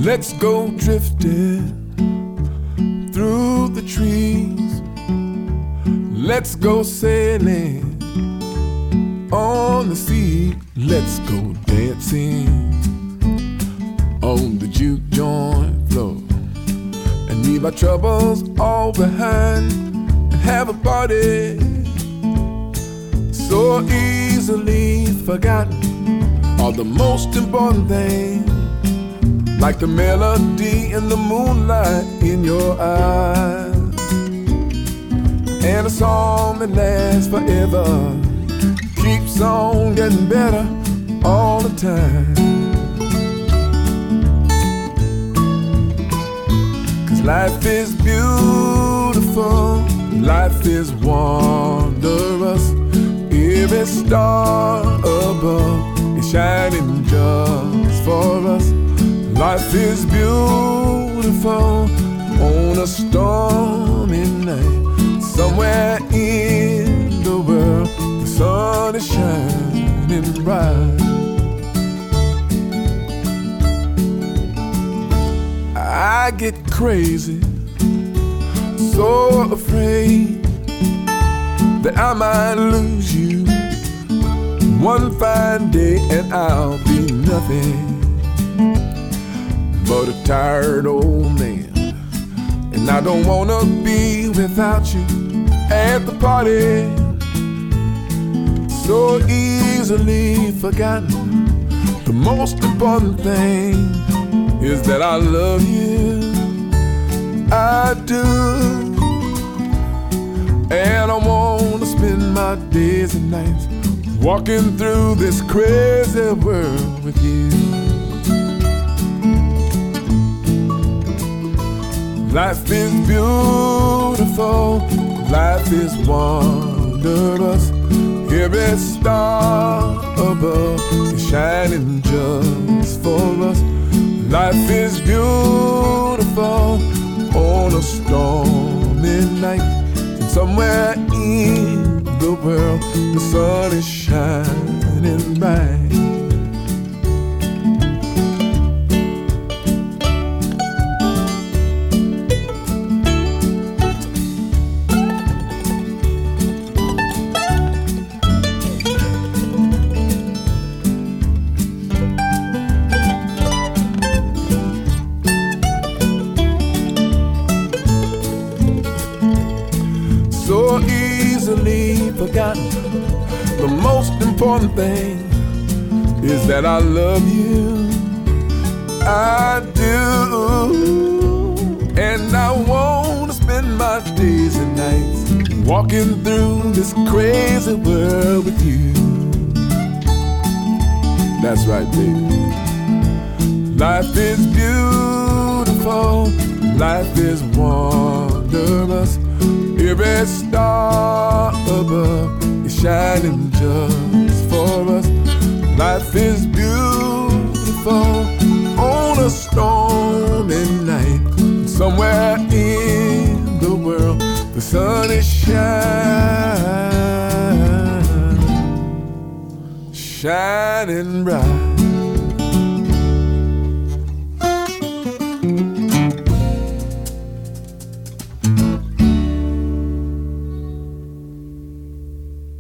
Let's go drifting through the trees. Let's go sailing on the sea. Let's go dancing on the juke joint floor and leave our troubles all behind and have a party so easily forgotten. All the most important things, like the melody in the moonlight in your eyes, and a song that lasts forever, keeps on getting better all the time. 'Cause life is beautiful, life is wondrous. Every star above is shining just for us. Life is beautiful on a stormy night. Somewhere in the world, the sun is shining bright. I get crazy, so afraid that I might lose you one fine day and I'll be nothing but a tired old man. And I don't wanna be without you at the party, so easily forgotten. The most important thing is that I love you, I do. And I wanna spend my days and nights walking through this crazy world with you. Life is beautiful, life is wondrous. Every star above is shining just for us. Life is beautiful on a stormy night. And somewhere in the world, the sun is shining bright. So easily forgotten. The most important thing is that I love you, I do. And I want to spend my days and nights walking through this crazy world with you. That's right, baby. Life is beautiful, life is wondrous. Every star above is shining just for us. Life is beautiful on a stormy night. Somewhere in the world, the sun is shining bright.